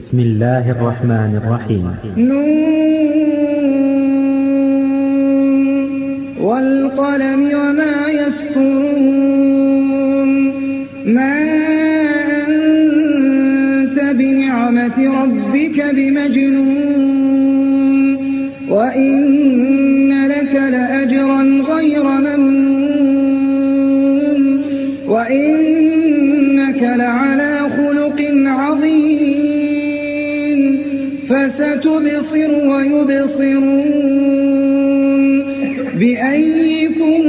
بسم الله الرحمن الرحيم. والقلم وما يسطرون. ما أنت بنعمة ربك بمجنون وإن لك لأجرا غير ممنون وإنك لعلى خلق عظيم فستبصر ويبصرون بأيكم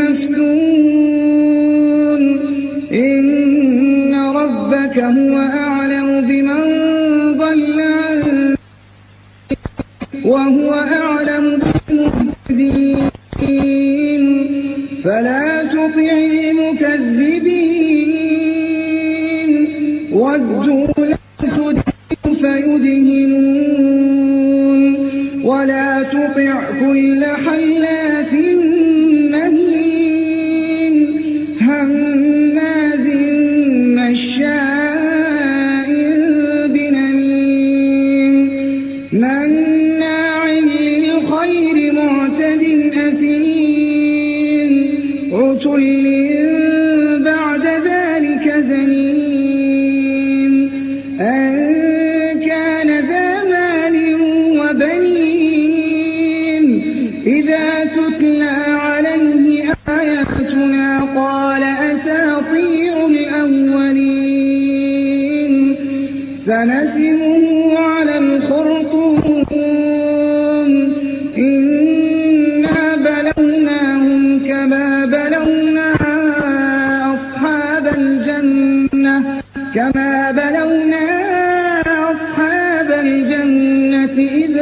المفتون إن ربك هو أعلم بمن ضل عن وهو أعلم بالمهتدين فلا تطع المكذبين ودوا لا تدهن فيدهنون ولا تطع كل حلاف مهين هماز مشاء بنميم مناع للخير معتد أثيم عتل بعد ذلك زنيم أن كان ذا مال وبنين إذا تتلى عليه آياتنا قال أساطير الأولين سنسمه على الخرطوم إنا بلوناهم كما بلونا أصحاب الجنة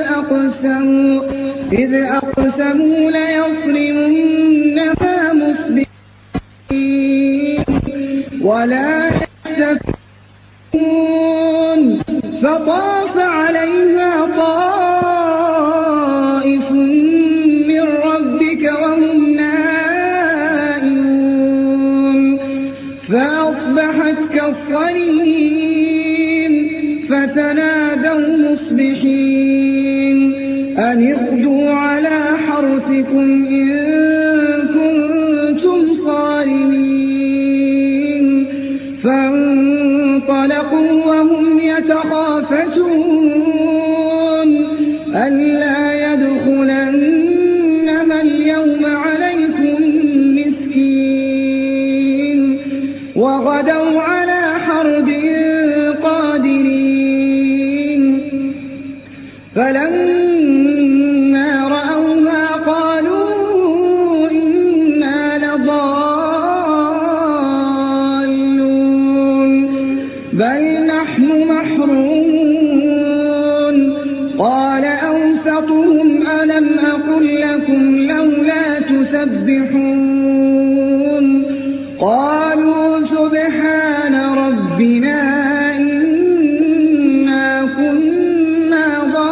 إذ أقسموا ليصرمنها مصبحين ولا يستثنون فطاف عليها طائف من ربك وهم نائمون فأصبحت كالصريم فتنادوا مصبحين أن اغدوا على حرثكم إن كنتم صارمين فانطلقوا وهم يتخافتون ألا يدخلنها اليوم عليكم مسكين وغدوا على حرد قادرين فلما رأوها قالوا إنا لضالون بل نحن محرومون قال أوسطهم ألم أقل لكم لولا تسبحون قالوا سبحان ربنا إنا كنا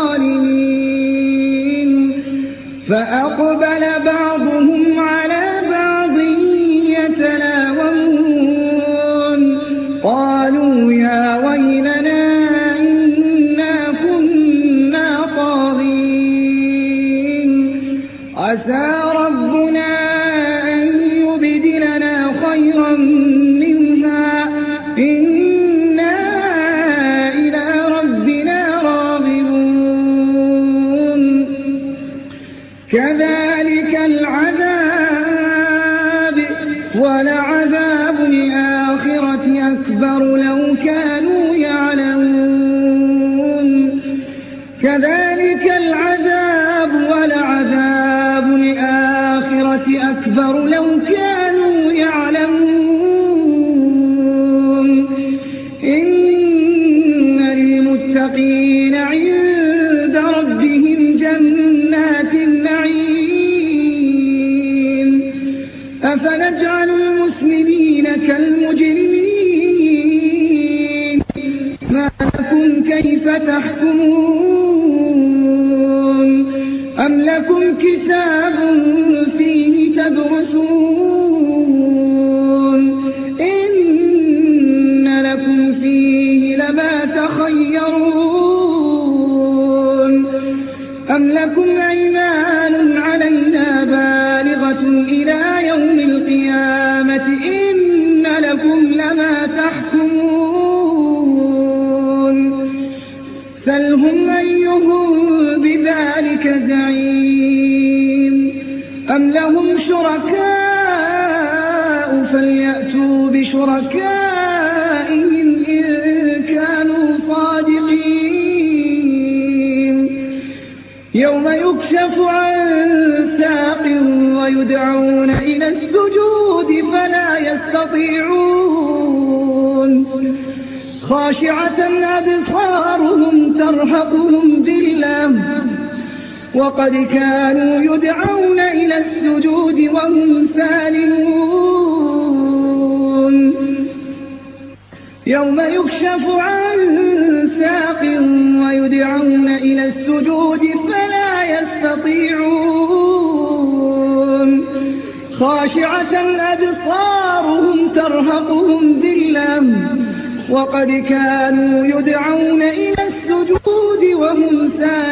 ظالمين فأقبل بعضهم على بعض يتلاومون قالوا يا ويلنا إنا كنا طاغين عسى ربنا أن يبدلنا خيرا منها إنا إلى ربنا راغبون كذلك العذاب ولعذاب الآخرة أكبر لو كانوا يعلمون كذلك العذاب ولعذاب الآخرة أكبر لو كانوا يعلمون إن للمتقين عند ربهم جنات النعيم أفنجعل المسلمين كالمجرمين ما لكم كيف تحكمون أم لكم كتاب فيه تدرسون إن لكم فيه لما تخيرون يستطيعون أم لكم أيمان علينا بالغة إلى يوم القيامة إن لكم لما تحكمون سلهم أيهم بذلك زعيم أم لهم شركاء فليأتوا بشركائهم إن كانوا صادقين يوم يكشف عن ساق ويدعون إلى السجود فلا يستطيعون خاشعة أبصارهم ترهقهم ذلة وقد كانوا يدعون إلى السجود وهم سالمون يوم يكشف عن ساق ويدعون إلى السجود فلا يستطيعون خاشعة أبصارهم ترهقهم ذلة وقد كانوا يدعون إلى السجود وهم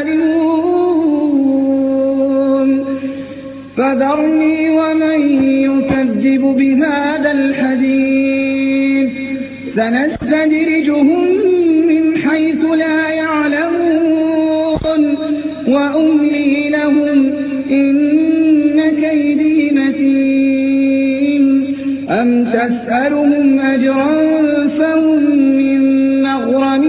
سالمون فذرني ومن يكذب بهذا الحديث سنستدرجهم من حيث لا يعلمون وأملي لهم إن كيدي متين أم تسألهم أجرا فهم من مغرم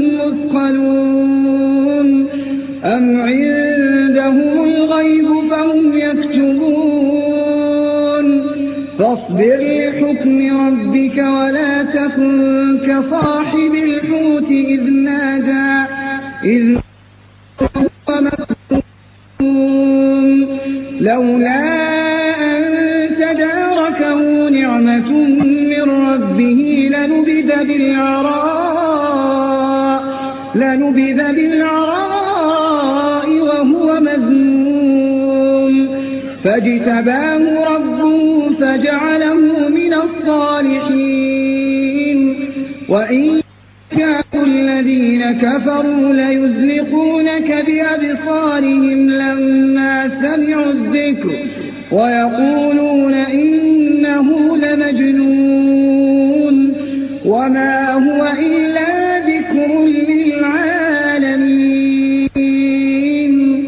مثقلون أم عندهم الغيب فهم يكتبون فاصبر لحكم ربك ولا تكن كصاحب الحوت إذ نادى إذ هو مكتوم لولا أن تداركه نعمة من ربه لنبذ بالعراء وهو مذموم فاجتباه ربه فجعله من الصالحين وإن كانوا الذين كفروا ليزلقونك بأبصارهم لما سمعوا الذكر ويقولون إنه لمجنون وما هو إلا